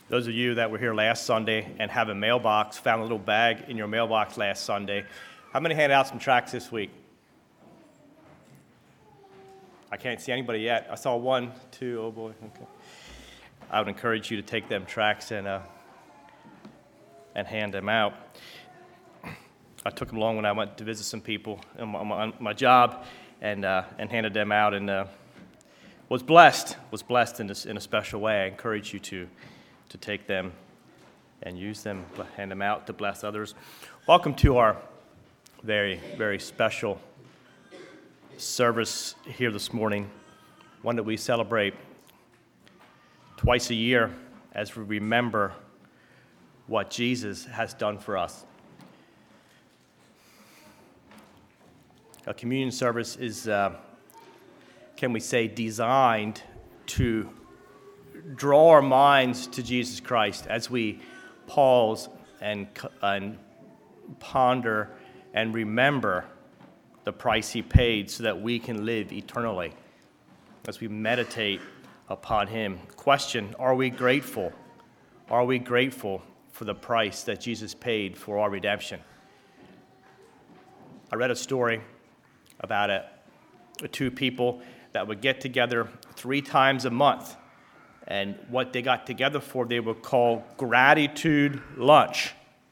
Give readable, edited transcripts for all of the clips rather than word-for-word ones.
Those of you that were here last Sunday and have a mailbox, found a little bag in your mailbox last Sunday, how many handed out some tracts this week? I can't see anybody yet. I saw one, two, oh boy. Okay. I would encourage you to take them tracts and hand them out. I took them along when I went to visit some people on my job and handed them out and was blessed in a special way. I encourage you to take them and use them, hand them out to bless others. Welcome to our very, very special service here this morning, one that we celebrate twice a year as we remember what Jesus has done for us. A communion service is, can we say, designed to draw our minds to Jesus Christ as we pause and ponder and remember the price he paid so that we can live eternally. As we meditate upon him. Question, are we grateful? Are we grateful for the price that Jesus paid for our redemption? I read a story about two people that would get together 3 times a month. And what they got together for, they would call gratitude lunch.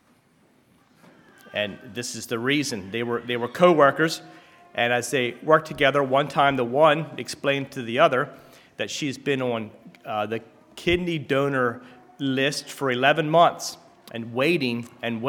And this is the reason. They were co-workers, and as they worked together, one time the one explained to the other that she's been on the kidney donor list for 11 months and waiting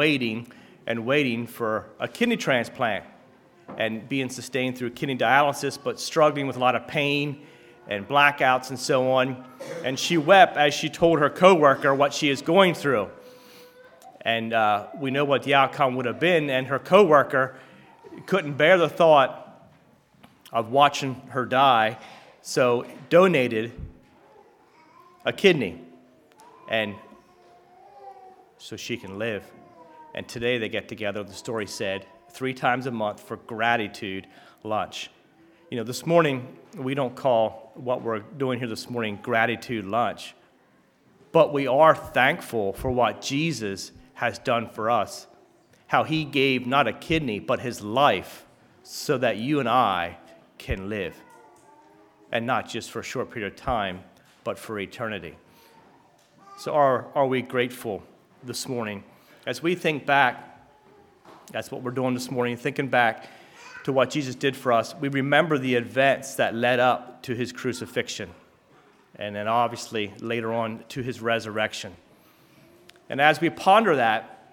for a kidney transplant and being sustained through kidney dialysis, but struggling with a lot of pain and blackouts and so on. And she wept as she told her coworker what she is going through. And we know what the outcome would have been, and her coworker couldn't bear the thought of watching her die, so donated a kidney, and so she can live. And today they get together, the story said, 3 times a month for gratitude lunch. You know, this morning, we don't call what we're doing here this morning gratitude lunch, but we are thankful for what Jesus has done for us, how he gave not a kidney, but his life so that you and I can live, and not just for a short period of time, but for eternity. So are we grateful this morning? As we think back, that's what we're doing this morning, thinking back to what Jesus did for us, we remember the events that led up to his crucifixion, and then obviously later on to his resurrection. And as we ponder that,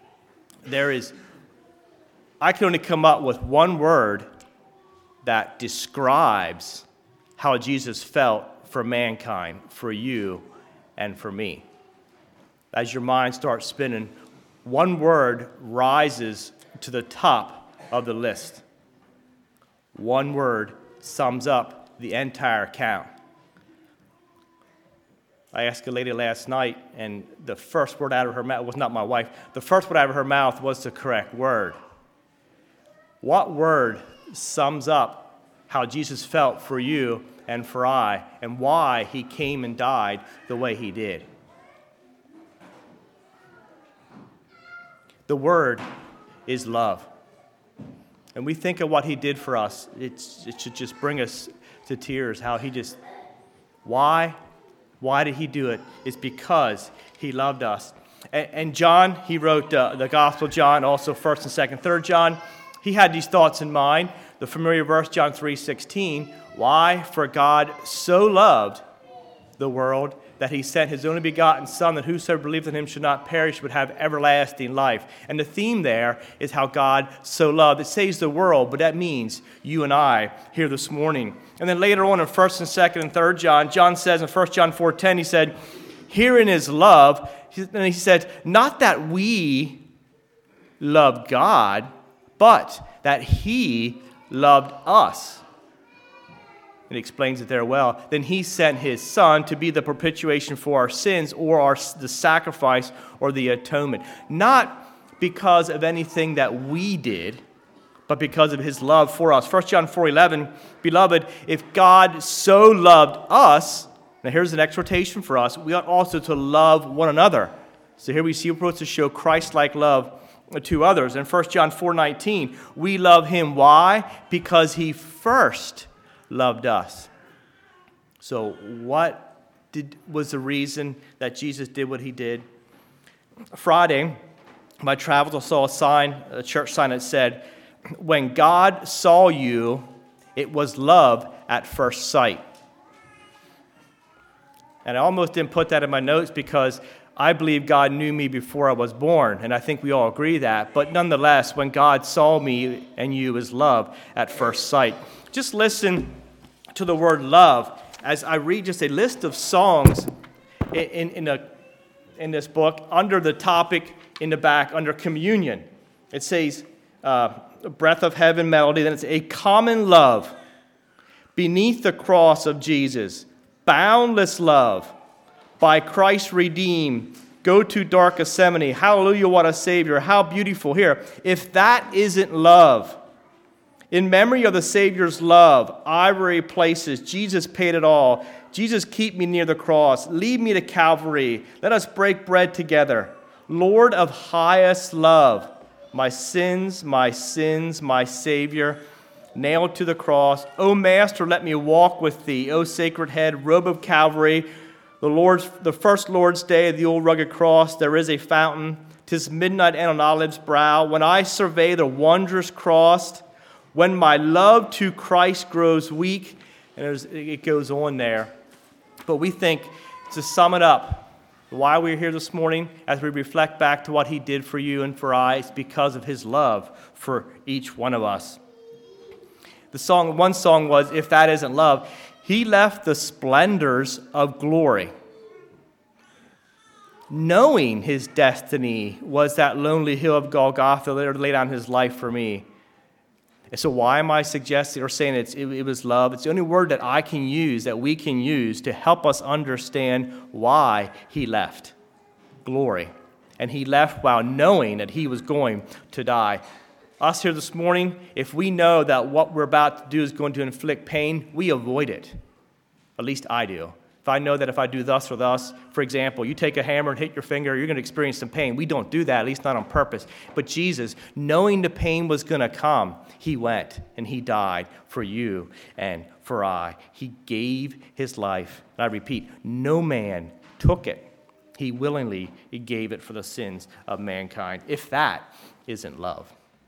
I can only come up with one word that describes how Jesus felt for mankind, for you and for me. As your mind starts spinning, one word rises to the top of the list. One word sums up the entire account. I asked a lady last night, and the first word out of her mouth was not my wife. The first word out of her mouth was the correct word. What word sums up how Jesus felt for you and for I, and why he came and died the way he did? The word is love. And we think of what he did for us. It should just bring us to tears, how he just, why? Why did he do it? It's because he loved us. And John, he wrote the Gospel of John, also 1st and 2nd, 3rd John. He had these thoughts in mind. The familiar verse, John 3:16. Why? For God so loved the world that he sent his only begotten Son, that whosoever believes in him should not perish but have everlasting life. And the theme there is how God so loved. It saves the world, but that means you and I here this morning. And then later on in 1st and 2nd and 3rd John, John says in 1 John 4:10, he said, herein is love. And he said, not that we loved God, but that he loved us. It explains it there well. Then he sent his Son to be the propitiation for our sins, or the sacrifice or the atonement. Not because of anything that we did, but because of his love for us. 1 John 4:11, beloved, if God so loved us, Now here's an exhortation for us. We ought also to love one another. So here we see we're supposed to show Christ-like love to others. In 1 John 4:19, we love him. Why? Because he first loved us. So what was the reason that Jesus did what he did? Friday, in my travels, I saw a church sign that said, "When God saw you, it was love at first sight." And I almost didn't put that in my notes because I believe God knew me before I was born, and I think we all agree that. But nonetheless, when God saw me and you, is love at first sight. Just listen to the word love as I read just a list of songs in this book under the topic in the back, under communion. It says, breath of heaven melody, then it's a common love, beneath the cross of Jesus, boundless love, by Christ redeemed, go to dark Gethsemane, hallelujah, what a Savior, how beautiful. Here, if that isn't love, in memory of the Savior's love, ivory places, Jesus paid it all. Jesus, keep me near the cross, lead me to Calvary, let us break bread together. Lord of highest love, my sins, my Savior, nailed to the cross. O Master, let me walk with thee. O sacred head, robe of Calvary, the first Lord's day of the old rugged cross, there is a fountain. 'Tis midnight and on Olive's brow. When I survey the wondrous cross, when my love to Christ grows weak, and it goes on there. But we think, to sum it up, why we're here this morning, as we reflect back to what he did for you and for I, it's because of his love for each one of us. One song was, If That Isn't Love. He left the splendors of glory, knowing his destiny was that lonely hill of Golgotha that laid down his life for me. And so why am I suggesting or saying it was love? It's the only word that I can use, that we can use to help us understand why he left. Glory. And he left while knowing that he was going to die. Us here this morning, if we know that what we're about to do is going to inflict pain, we avoid it. At least I do. If I know that if I do thus or thus, for example, you take a hammer and hit your finger, you're going to experience some pain. We don't do that, at least not on purpose. But Jesus, knowing the pain was going to come, he went and he died for you and for I. He gave his life. And I repeat, no man took it. He willingly gave it for the sins of mankind. If that isn't love.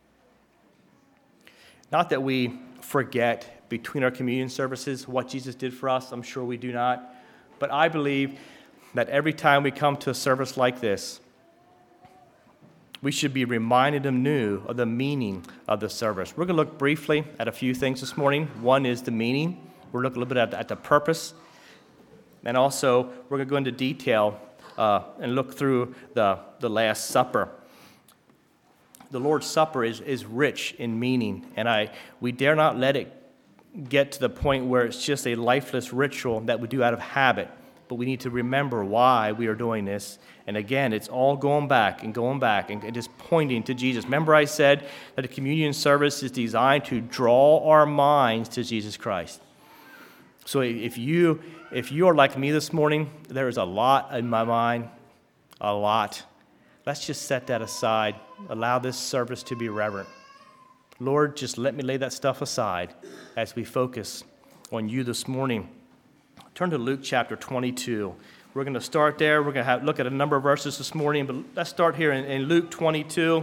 Not that we forget between our communion services what Jesus did for us. I'm sure we do not. But I believe that every time we come to a service like this, we should be reminded anew of the meaning of the service. We're going to look briefly at a few things this morning. One is the meaning. We're looking a little bit at the purpose. And also, we're going to go into detail and look through the Last Supper. The Lord's Supper is rich in meaning, and we dare not let it get to the point where it's just a lifeless ritual that we do out of habit. But we need to remember why we are doing this. And again, it's all going back and just pointing to Jesus. Remember I said that the communion service is designed to draw our minds to Jesus Christ. So if you are like me this morning, there is a lot in my mind, a lot. Let's just set that aside. Allow this service to be reverent. Lord, just let me lay that stuff aside as we focus on you this morning. Turn to Luke chapter 22. We're going to start there. We're going to look at a number of verses this morning, but let's start here in Luke 22,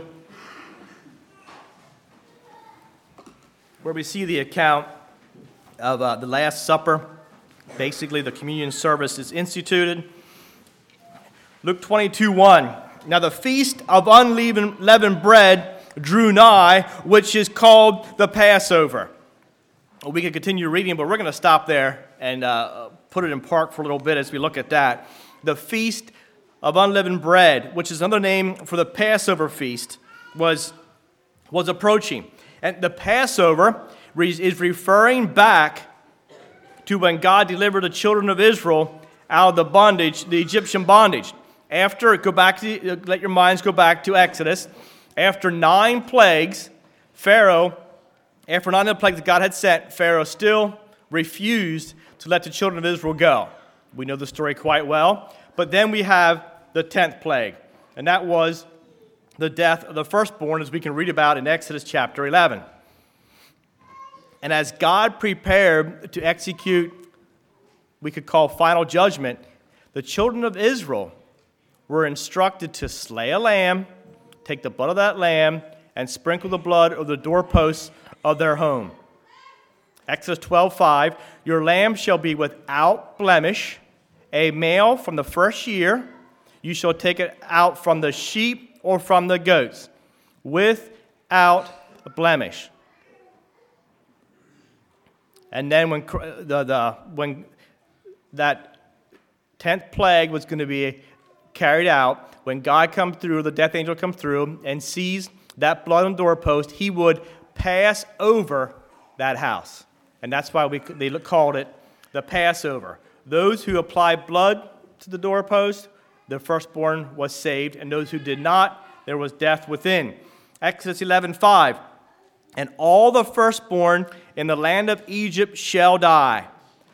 where we see the account of the Last Supper. Basically, the communion service is instituted. Luke 22:1. Now the feast of unleavened bread drew nigh, which is called the Passover. We could continue reading, but we're going to stop there and put it in park for a little bit as we look at that. The feast of unleavened bread, which is another name for the Passover feast, was approaching. And the Passover is referring back to when God delivered the children of Israel out of the bondage, the Egyptian bondage. Let your minds go back to Exodus. After 9 plagues, after 9 of the plagues that God had sent, Pharaoh still refused to let the children of Israel go. We know the story quite well. But then we have the 10th plague, and that was the death of the firstborn, as we can read about in Exodus chapter 11. And as God prepared to execute, we could call final judgment, the children of Israel were instructed to slay a lamb, take the blood of that lamb, and sprinkle the blood of the doorposts of their home. Exodus 12:5, your lamb shall be without blemish, a male from the first year. You shall take it out from the sheep or from the goats, without blemish. And then when that 10th plague was going to be carried out, when God comes through, the death angel comes through and sees that blood on the doorpost, he would pass over that house. And that's why they called it the Passover. Those who applied blood to the doorpost, the firstborn was saved, and those who did not, there was death within. Exodus 11:5, and all the firstborn in the land of Egypt shall die.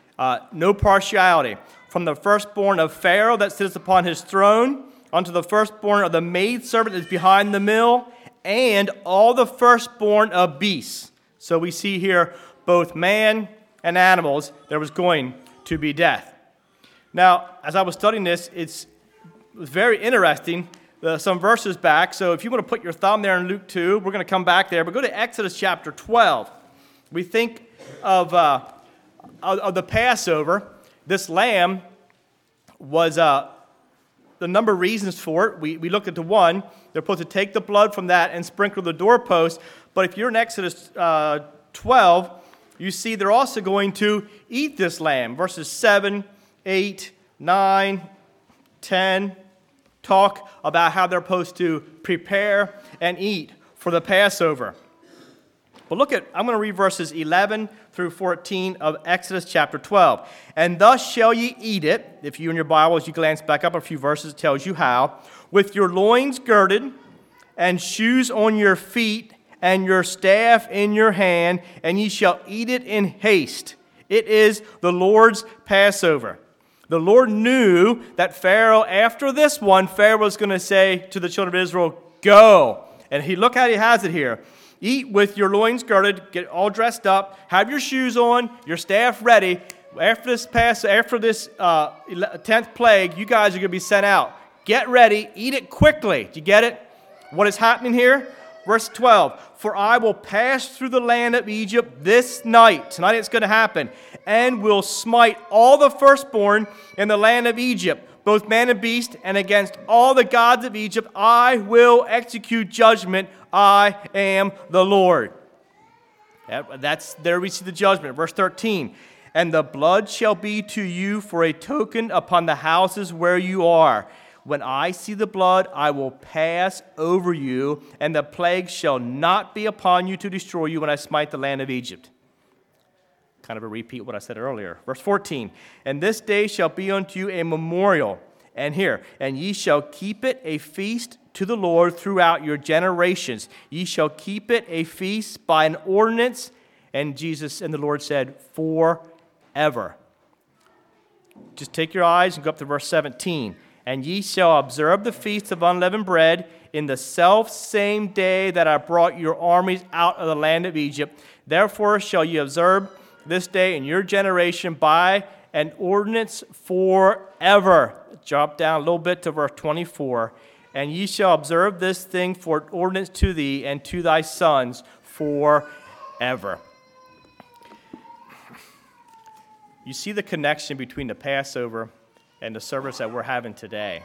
No partiality. From the firstborn of Pharaoh that sits upon his throne, unto the firstborn of the maidservant that is behind the mill, and all the firstborn of beasts. So we see here both man and animals, there was going to be death. Now, as I was studying this, it was very interesting, some verses back. So if you want to put your thumb there in Luke 2, we're going to come back there. But go to Exodus chapter 12. We think of the Passover. This lamb was the number of reasons for it. We look at the one. They're supposed to take the blood from that and sprinkle the doorpost. But if you're in Exodus 12, you see they're also going to eat this lamb. Verses 7, 8, 9, 10 talk about how they're supposed to prepare and eat for the Passover. But I'm going to read verses 11 through 14 of Exodus chapter 12. And thus shall ye eat it, if you in your Bibles, you glance back up a few verses, it tells you how, with your loins girded, and shoes on your feet, and your staff in your hand, and ye shall eat it in haste. It is the Lord's Passover. The Lord knew that Pharaoh, after this one, Pharaoh was going to say to the children of Israel, go. And look how he has it here. Eat with your loins girded, get all dressed up, have your shoes on, your staff ready. After this 10th plague, you guys are going to be sent out. Get ready, eat it quickly. Do you get it? What is happening here? Verse 12, for I will pass through the land of Egypt this night. Tonight it's going to happen. And will smite all the firstborn in the land of Egypt, both man and beast, and against all the gods of Egypt I will execute judgment. I am the Lord. There we see the judgment. Verse 13, and the blood shall be to you for a token upon the houses where you are. When I see the blood, I will pass over you, and the plague shall not be upon you to destroy you when I smite the land of Egypt. Kind of a repeat of what I said earlier. Verse 14, and this day shall be unto you a memorial. And here, and ye shall keep it a feast to the Lord throughout your generations. Ye shall keep it a feast by an ordinance. And Jesus and the Lord said, forever. Just take your eyes and go up to verse 17. And ye shall observe the feast of unleavened bread in the selfsame day that I brought your armies out of the land of Egypt. Therefore shall ye observe this day in your generation by an ordinance forever. Drop down a little bit to verse 24. And ye shall observe this thing for an ordinance to thee and to thy sons forever. You see the connection between the Passover and the service that we're having today.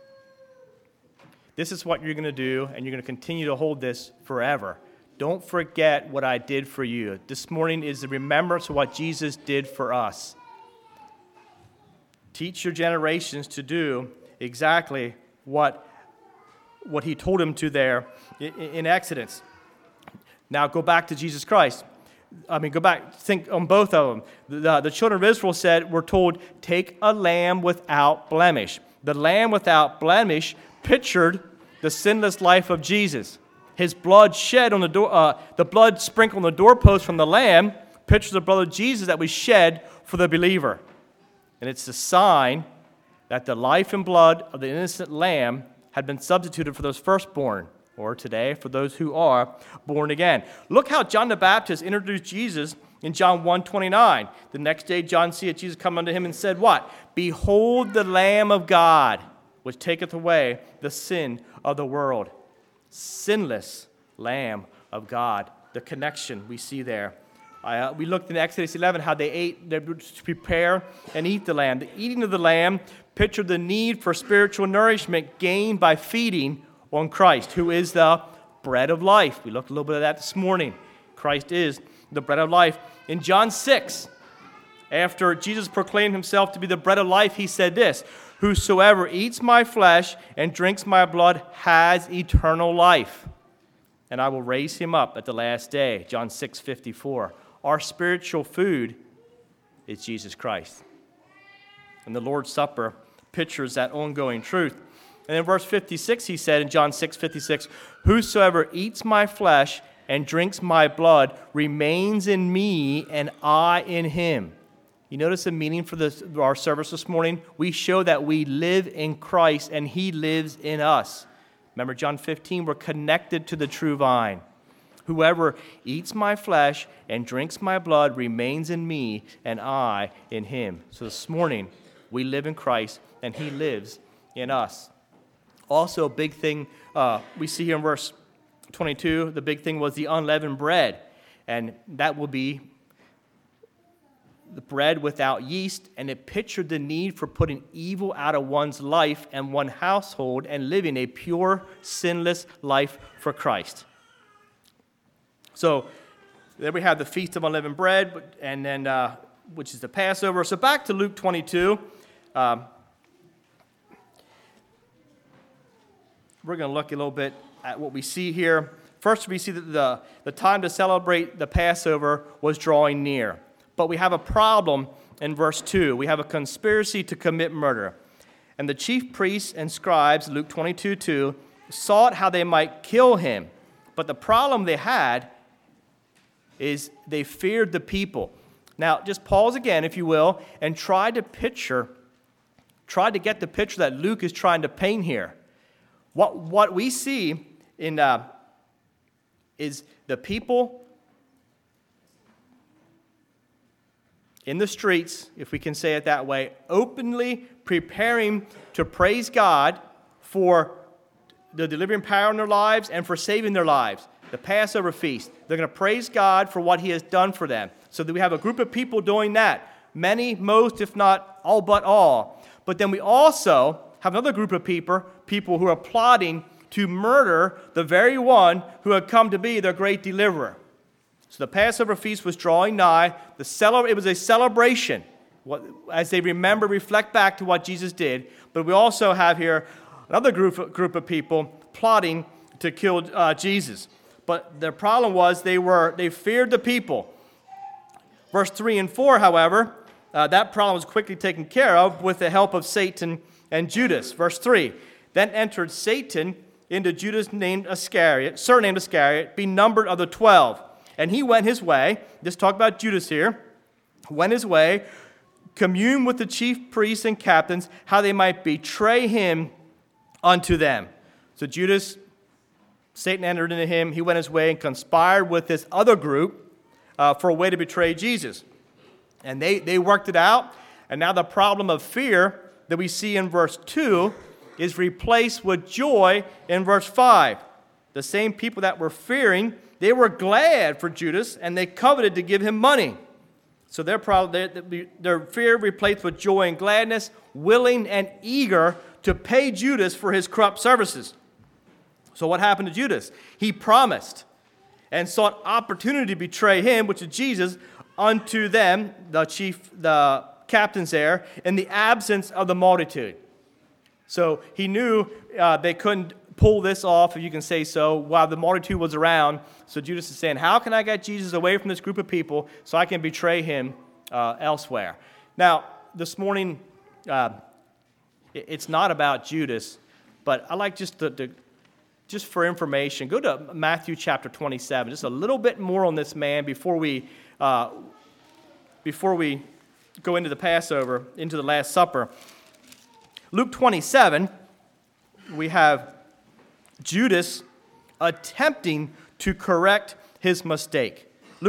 This is what you're going to do, and you're going to continue to hold this forever. Don't forget what I did for you. This morning is the remembrance of what Jesus did for us. Teach your generations to do exactly what he told them to there in Exodus. Now go back to Jesus Christ. Go back, think on both of them. The children of Israel we're told, take a lamb without blemish. The lamb without blemish pictured the sinless life of Jesus. His blood shed on the door, the blood sprinkled on the doorpost from the lamb pictures the blood of Jesus that was shed for the believer. And it's a sign that the life and blood of the innocent lamb had been substituted for those firstborn, or today for those who are born again. Look how John the Baptist introduced Jesus in John 1:29. The next day John seeth Jesus come unto him and said what? Behold the Lamb of God, which taketh away the sin of the world. Sinless Lamb of God. The connection we see there. We looked in Exodus 11 how they would prepare and eat the lamb. The eating of the lamb pictured the need for spiritual nourishment gained by feeding on Christ, who is the bread of life. We looked a little bit of that this morning. Christ is the bread of life. In John 6, after Jesus proclaimed himself to be the bread of life, he said this, whosoever eats my flesh and drinks my blood has eternal life, and I will raise him up at the last day. John 6:54. Our spiritual food is Jesus Christ. And the Lord's Supper pictures that ongoing truth. And in verse 56, he said in John 6:56, whosoever eats my flesh and drinks my blood remains in me, and I in him. You notice the meaning for our service this morning? We show that we live in Christ and he lives in us. Remember John 15, we're connected to the true vine. Whoever eats my flesh and drinks my blood remains in me, and I in him. So this morning, we live in Christ and he lives in us. Also, a big thing we see here in verse 22, the big thing was the unleavened bread. And that will be the bread without yeast, and it pictured the need for putting evil out of one's life and one household and living a pure, sinless life for Christ. So there we have the Feast of Unleavened Bread, and then which is the Passover. So back to Luke 22. We're going to look a little bit at what we see here. First, we see that the time to celebrate the Passover was drawing near. But we have a problem in verse 2. We have a conspiracy to commit murder. And the chief priests and scribes, Luke 22:2, sought how they might kill him. But the problem they had is they feared the people. Now, just pause again, if you will, and try to get the picture that Luke is trying to paint here. What we see in is the people in the streets, if we can say it that way, openly preparing to praise God for the delivering power in their lives and for saving their lives. The Passover feast. They're going to praise God for what he has done for them. So that we have a group of people doing that. Many, most, if not all but all. But then we also have another group of people who are plotting to murder the very one who had come to be their great deliverer. So the Passover feast was drawing nigh. It was a celebration as they reflect back to what Jesus did. But we also have here another group of people plotting to kill Jesus. But the problem was they feared the people. Verse 3 and 4, however, that problem was quickly taken care of with the help of Satan and Judas. Verse 3, then entered Satan into Judas surnamed Iscariot, being numbered of the 12. And he went his way, just talk about Judas here, went his way, communed with the chief priests and captains, how they might betray him unto them. So Judas, Satan entered into him, he went his way and conspired with this other group for a way to betray Jesus. And they worked it out, and now the problem of fear that we see in verse 2 is replaced with joy in verse 5. The same people that were fearing, they were glad for Judas, and they coveted to give him money. So their fear replaced with joy and gladness, willing and eager to pay Judas for his corrupt services. So what happened to Judas? He promised and sought opportunity to betray him, which is Jesus, unto them, the captains there, in the absence of the multitude. So he knew they couldn't pull this off, if you can say so, while the multitude was around. So Judas is saying, how can I get Jesus away from this group of people so I can betray him elsewhere? Now, this morning, it's not about Judas, but I like just for information, go to Matthew chapter 27, just a little bit more on this man before we go into the Passover, into the Last Supper. Luke 27, we have Judas attempting to correct his mistake.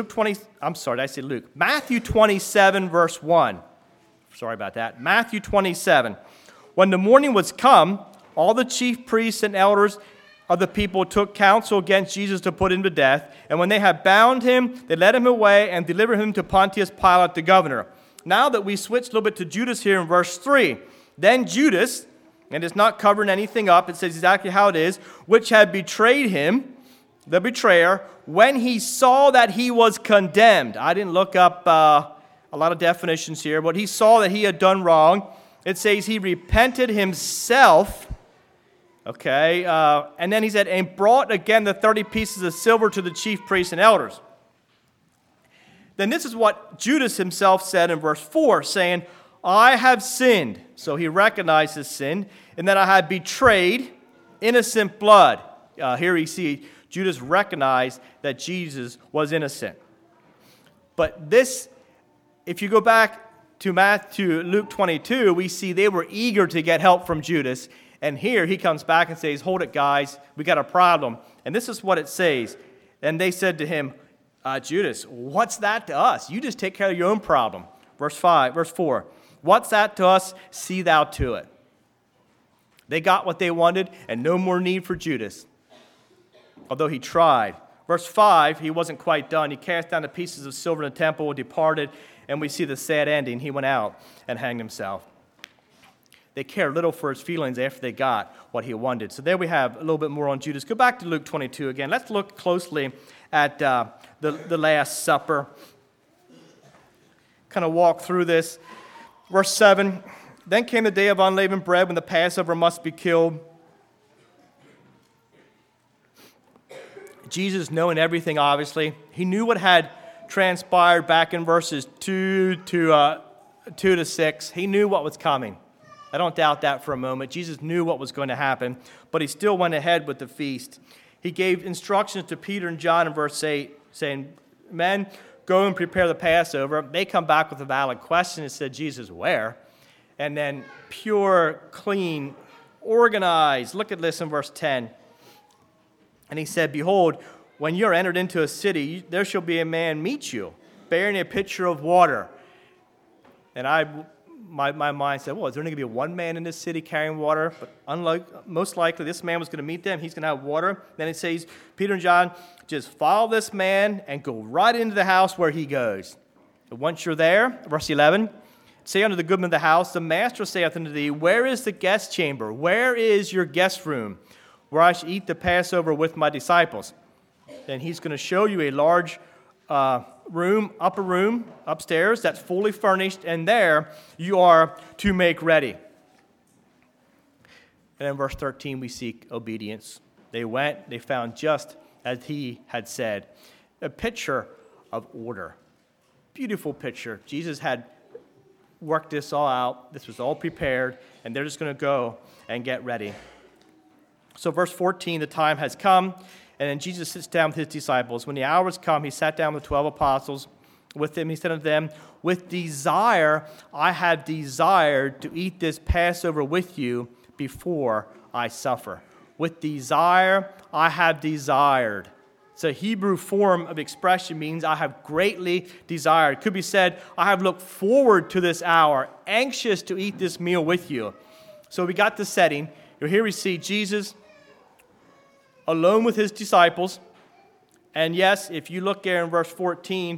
Matthew 27, verse 1. Sorry about that. Matthew 27. When the morning was come, all the chief priests and elders of the people took counsel against Jesus to put him to death. And when they had bound him, they led him away and delivered him to Pontius Pilate, the governor. Now that we switch a little bit to Judas here in verse 3. Then Judas, and it's not covering anything up, it says exactly how it is, which had betrayed him, the betrayer, when he saw that he was condemned. I didn't look up a lot of definitions here, but he saw that he had done wrong. It says he repented himself, okay, and then he said, and brought again the 30 pieces of silver to the chief priests and elders. Then this is what Judas himself said in verse 4, saying, I have sinned. So he recognized his sin, and that I had betrayed innocent blood. Here you see Judas recognized that Jesus was innocent. But this, if you go back to Luke 22, we see they were eager to get help from Judas. And here he comes back and says, hold it, guys, we got a problem. And this is what it says. And they said to him, Judas, what's that to us? You just take care of your own problem. Verse 4. What's that to us? See thou to it. They got what they wanted and no more need for Judas, although he tried. Verse 5, he wasn't quite done. He cast down the pieces of silver in the temple, departed, and we see the sad ending. He went out and hanged himself. They cared little for his feelings after they got what he wanted. So there we have a little bit more on Judas. Go back to Luke 22 again. Let's look closely at the Last Supper. Kind of walk through this. Verse 7, then came the day of unleavened bread when the Passover must be killed. Jesus, knowing everything, obviously, he knew what had transpired back in verses 2 to 6. He knew what was coming. I don't doubt that for a moment. Jesus knew what was going to happen, but he still went ahead with the feast. He gave instructions to Peter and John in verse 8, saying, men, go and prepare the Passover. They come back with a valid question and said, Jesus, where? And then pure, clean, organized. Look at this in verse 10. And he said, behold, when you are entered into a city, there shall be a man meet you, bearing a pitcher of water. And my mind said, well, is there only going to be one man in this city carrying water? But most likely, this man was going to meet them. He's going to have water. Then it says, Peter and John, just follow this man and go right into the house where he goes. And once you're there, verse 11, say unto the goodman of the house, the master saith unto thee, where is the guest chamber? Where is your guest room, where I shall eat the Passover with my disciples? Then he's going to show you a large upper room, upstairs, that's fully furnished, and there you are to make ready. And in verse 13, we seek obedience. They went, they found just as he had said. A picture of order. Beautiful picture. Jesus had worked this all out. This was all prepared, and they're just going to go and get ready. So verse 14, the time has come, and then Jesus sits down with his disciples. When the hour was come, he sat down with 12 apostles. With them, he said unto them, with desire I have desired to eat this Passover with you before I suffer. With desire I have desired. It's a Hebrew form of expression, means I have greatly desired. It could be said, I have looked forward to this hour, anxious to eat this meal with you. So we got the setting. Here we see Jesus alone with his disciples. And yes, if you look there in verse 14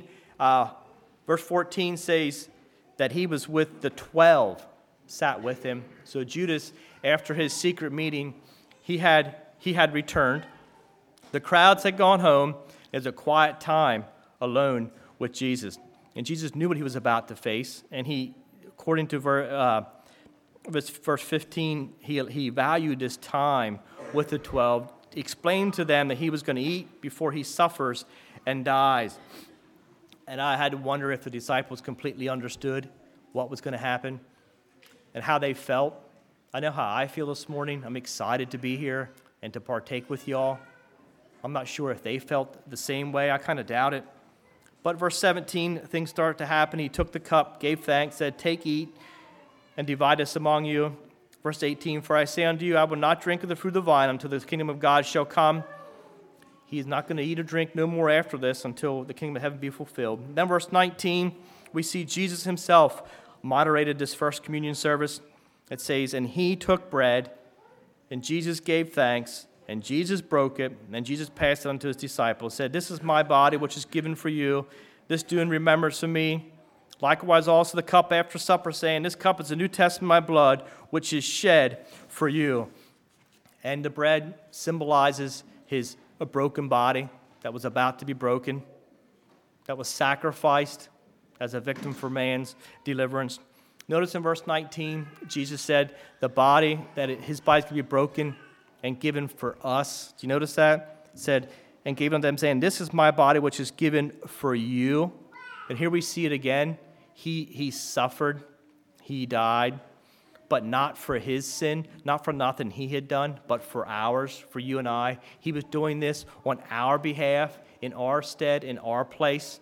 says that he was with the 12, sat with him. So Judas, after his secret meeting, he had returned. The crowds had gone home. There's a quiet time alone with Jesus. And Jesus knew what he was about to face. And he, according to verse 15, he valued his time with the 12, explained to them that he was going to eat before he suffers and dies. And I had to wonder if the disciples completely understood what was going to happen and how they felt. I know how I feel this morning. I'm excited to be here and to partake with y'all. I'm not sure if they felt the same way. I kind of doubt it. But verse 17, things start to happen. He took the cup, gave thanks, said, "Take, eat, and divide this among you." Verse 18, "For I say unto you, I will not drink of the fruit of the vine until the kingdom of God shall come." He is not going to eat or drink no more after this until the kingdom of heaven be fulfilled. Then verse 19, we see Jesus himself moderated this first communion service. It says, "And he took bread, and Jesus gave thanks, and Jesus broke it, and Jesus passed it unto his disciples, said, This is my body, which is given for you. This do in remembrance of me. Likewise also the cup after supper, saying, This cup is the New Testament of my blood, which is shed for you." And the bread symbolizes his broken body that was about to be broken, that was sacrificed as a victim for man's deliverance. Notice in verse 19, Jesus said his body could be broken and given for us. Do you notice that? It said, "And gave unto them, saying, This is my body, which is given for you." And here we see it again. He suffered, he died, but not for his sin, not for nothing he had done, but for ours, for you and I. He was doing this on our behalf, in our stead, in our place.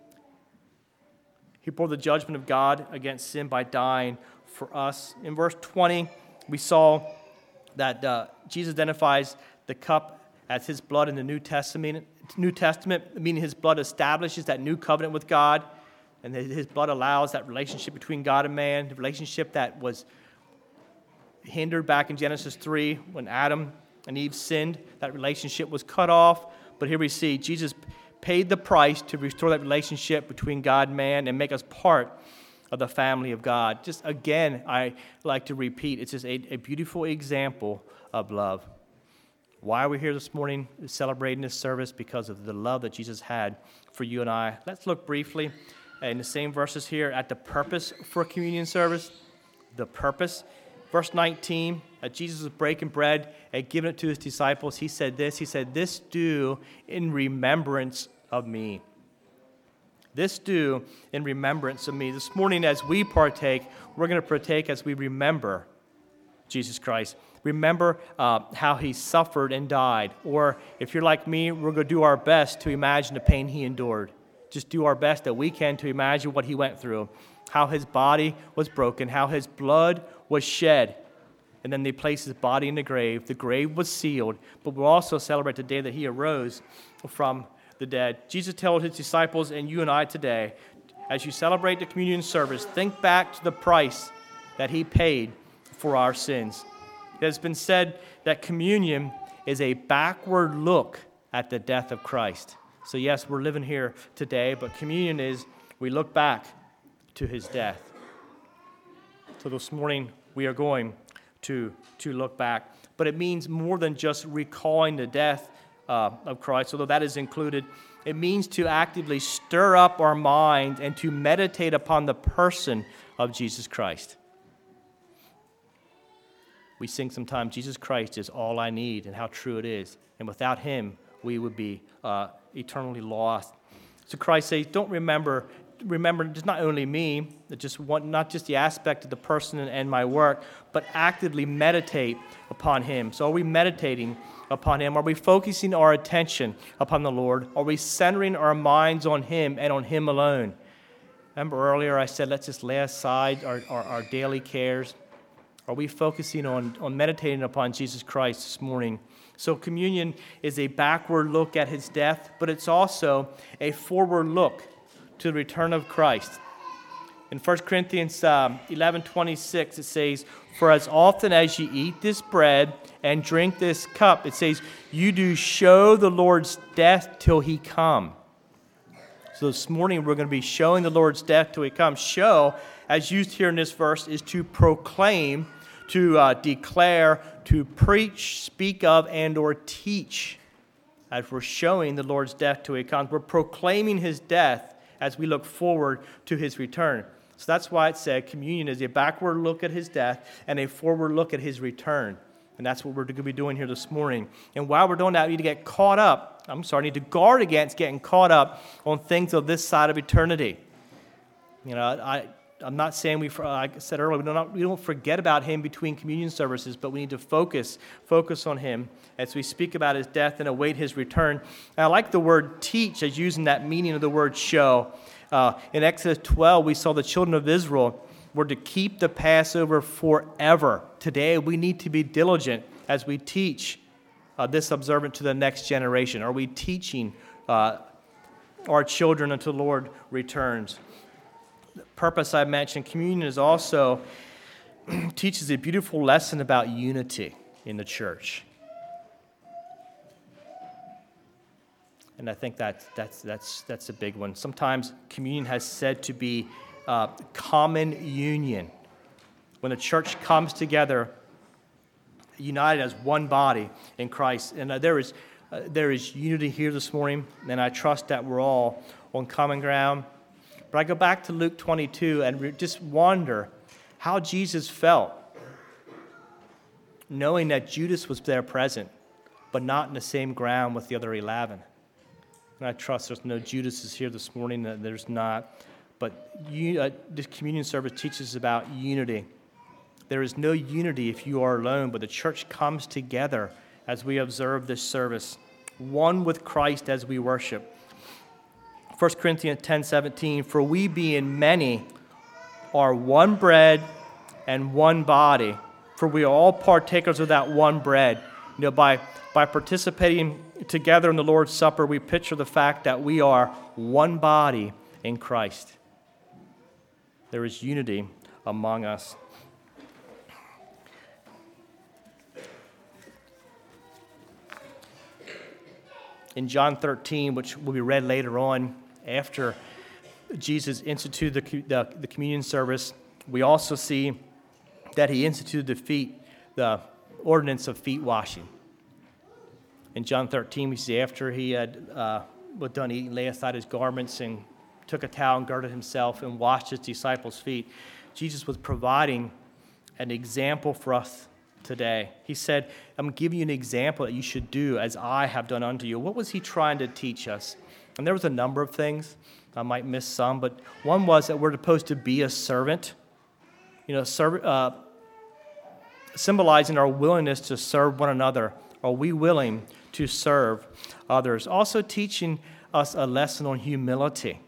He bore the judgment of God against sin by dying for us. In verse 20, we saw that Jesus identifies the cup as his blood in the New Testament, meaning his blood establishes that new covenant with God, and that his blood allows that relationship between God and man, the relationship that was hindered back in Genesis 3 when Adam and Eve sinned. That relationship was cut off, but here we see Jesus paid the price to restore that relationship between God and man and make us part of the family of God. Just again, I like to repeat, it's just a beautiful example of love. Why are we here this morning celebrating this service? Because of the love that Jesus had for you and I. Let's look briefly in the same verses here at the purpose for communion service. The purpose. Verse 19, Jesus was breaking bread and giving it to his disciples. He said, "This do in remembrance of me." This do in remembrance of me. This morning as we partake, we're going to partake as we remember Jesus Christ. Remember how he suffered and died. Or if you're like me, we're going to do our best to imagine the pain he endured. Just do our best that we can to imagine what he went through. How his body was broken, how his blood was shed. And then they placed his body in the grave. The grave was sealed. But we'll also celebrate the day that he arose from the dead. Jesus told his disciples and you and I today, as you celebrate the communion service, think back to the price that he paid for our sins. It has been said that communion is a backward look at the death of Christ. So yes, we're living here today, but communion is we look back to his death. So this morning we are going to look back. But it means more than just recalling the death of Christ, although that is included. It means to actively stir up our minds and to meditate upon the person of Jesus Christ. We sing sometimes, Jesus Christ is all I need, and how true it is. And without him, we would be eternally lost. So Christ says, don't remember just not only me, not just the aspect of the person and my work, but actively meditate upon him. So are we meditating upon him? Are we focusing our attention upon the Lord? Are we centering our minds on him and on him alone? Remember earlier I said, let's just lay aside our daily cares. Are we focusing on meditating upon Jesus Christ this morning? So communion is a backward look at his death, but it's also a forward look to the return of Christ. In 1 Corinthians 11:26, it says, "For as often as ye eat this bread and drink this cup," it says, "you do show the Lord's death till he come." So this morning we're going to be showing the Lord's death till he comes. Show, as used here in this verse, is to proclaim, to declare, to preach, speak of, and or teach. As we're showing the Lord's death till he comes, we're proclaiming his death as we look forward to his return. So that's why it said communion is a backward look at his death and a forward look at his return. And that's what we're going to be doing here this morning. And while we're doing that, we need to guard against getting caught up on things of this side of eternity. You know, I'm not saying like I said earlier, we don't forget about him between communion services, but we need to focus on him as we speak about his death and await his return. And I like the word teach as using that meaning of the word show. In Exodus 12, we saw the children of Israel were to keep the Passover forever. Today, we need to be diligent as we teach this observance to the next generation. Are we teaching our children until the Lord returns? The purpose I mentioned, communion is also teaches a beautiful lesson about unity in the church. And I think that's a big one. Sometimes communion has said to be common union. When the church comes together, united as one body in Christ. And there is unity here this morning, and I trust that we're all on common ground. But I go back to Luke 22 and just wonder how Jesus felt, knowing that Judas was there present, but not in the same ground with the other 11. And I trust there's no Judas here this morning, that there's not. But this communion service teaches about unity. There is no unity if you are alone, but the church comes together as we observe this service, one with Christ as we worship. 1 Corinthians 10:17, for we being many are one bread and one body, for we are all partakers of that one bread. By participating together in the Lord's Supper, we picture the fact that we are one body in Christ. There is unity among us. In John 13, which will be read later on, after Jesus instituted the communion service, we also see that he instituted the ordinance of feet washing. In John 13, we see after he had done eating, lay aside his garments and took a towel and girded himself and washed his disciples' feet, Jesus was providing an example for us today. He said, I'm giving you an example that you should do as I have done unto you. What was he trying to teach us? And there was a number of things. I might miss some, but one was that we're supposed to be a servant. Symbolizing our willingness to serve one another. Are we willing to serve others? Also teaching us a lesson on humility.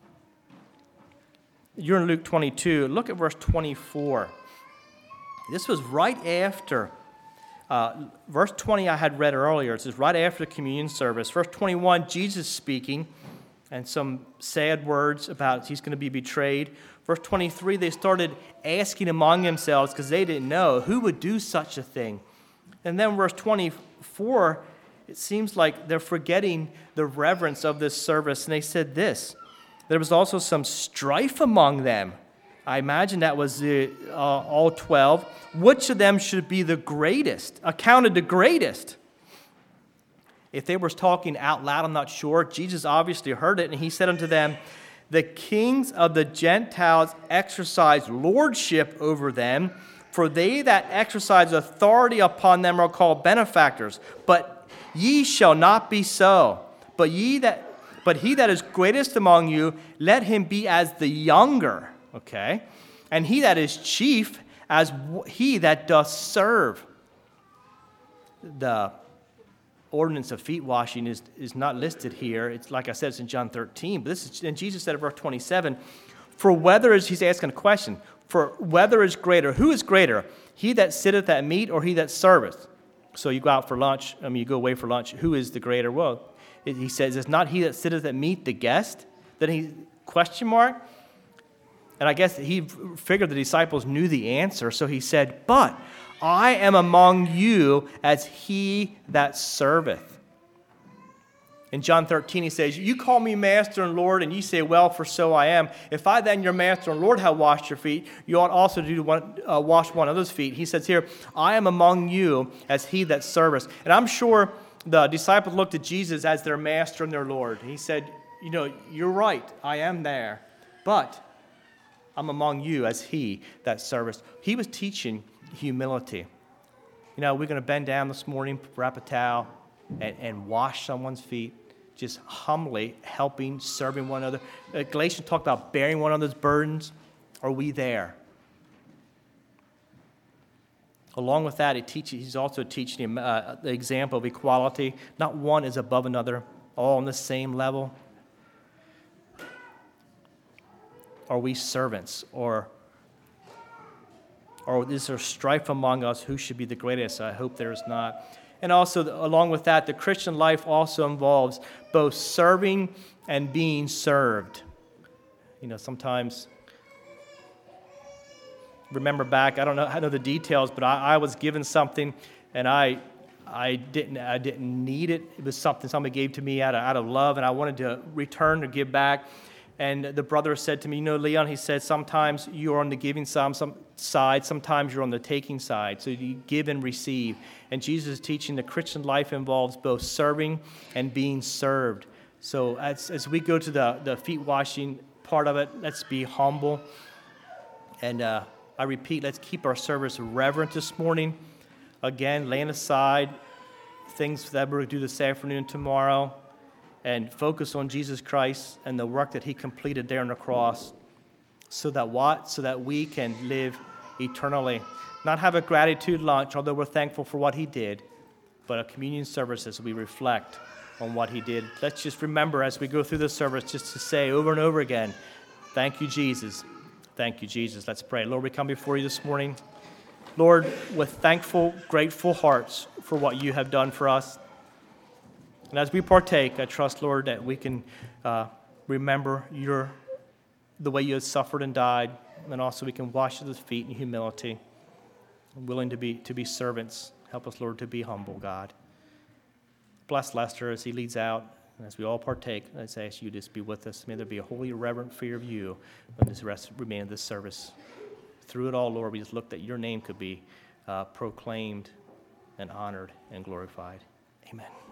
You're in Luke 22. Look at verse 24. This was right after, verse 20 I had read earlier. It says right after the communion service. Verse 21, Jesus speaking, and some sad words about he's going to be betrayed. Verse 23, they started asking among themselves, because they didn't know, who would do such a thing? And then verse 24, it seems like they're forgetting the reverence of this service. And they said this, there was also some strife among them. I imagine that was all 12. Which of them should be the greatest, accounted the greatest? If they were talking out loud, I'm not sure. Jesus obviously heard it, and he said unto them, the kings of the Gentiles exercise lordship over them, for they that exercise authority upon them are called benefactors. But ye shall not be so. But he that is greatest among you, let him be as the younger. Okay? And he that is chief, as he that doth serve. The ordinance of feet washing is not listed here. It's like I said, it's in John 13. But and Jesus said in verse 27, for whether is, he's asking a question, for whether is greater, who is greater? He that sitteth at meat or he that serveth? So you go out for lunch, you go away for lunch, who is the greater? Well, he says, it's not he that sitteth at meat, the guest? Then he, question mark? And I guess he figured the disciples knew the answer, so he said, but I am among you as he that serveth. In John 13, he says, you call me master and Lord, and ye say, well, for so I am. If I then, your master and Lord, have washed your feet, you ought also to wash one another's feet. He says here, I am among you as he that serveth. And I'm sure the disciples looked at Jesus as their master and their Lord. He said, you're right, I am there, but I'm among you as he that serveth. He was teaching humility. We're going to bend down this morning, wrap a towel, and wash someone's feet, just humbly helping, serving one another. Galatians talked about bearing one another's burdens. Are we there? Along with that, he's also teaching him the example of equality. Not one is above another, all on the same level. Are we servants? Or is there strife among us? Who should be the greatest? I hope there is not. And also, along with that, the Christian life also involves both serving and being served. Sometimes, remember back, I know the details, but I was given something, and I didn't need it. It was something somebody gave to me out of love, and I wanted to return or give back. And the brother said to me, Leon, he said, sometimes you're on the giving side, sometimes you're on the taking side. So you give and receive. And Jesus is teaching the Christian life involves both serving and being served. So as we go to the feet washing part of it, let's be humble. And I repeat, let's keep our service reverent this morning. Again, laying aside things that we're going to do this afternoon and tomorrow, and focus on Jesus Christ and the work that he completed there on the cross, so that we can live eternally. Not have a gratitude lunch, although we're thankful for what he did, but a communion service as we reflect on what he did. Let's just remember as we go through this service just to say over and over again, thank you, Jesus. Thank you, Jesus. Let's pray. Lord, we come before you this morning, Lord, with thankful, grateful hearts for what you have done for us. And as we partake, I trust, Lord, that we can remember the way you have suffered and died, and also we can wash at his feet in humility, willing to be servants. Help us, Lord, to be humble, God. Bless Lester as he leads out, and as we all partake. I ask you to just be with us. May there be a holy, reverent fear of you when this rest remain of this service. Through it all, Lord, we just look that your name could be proclaimed and honored and glorified. Amen.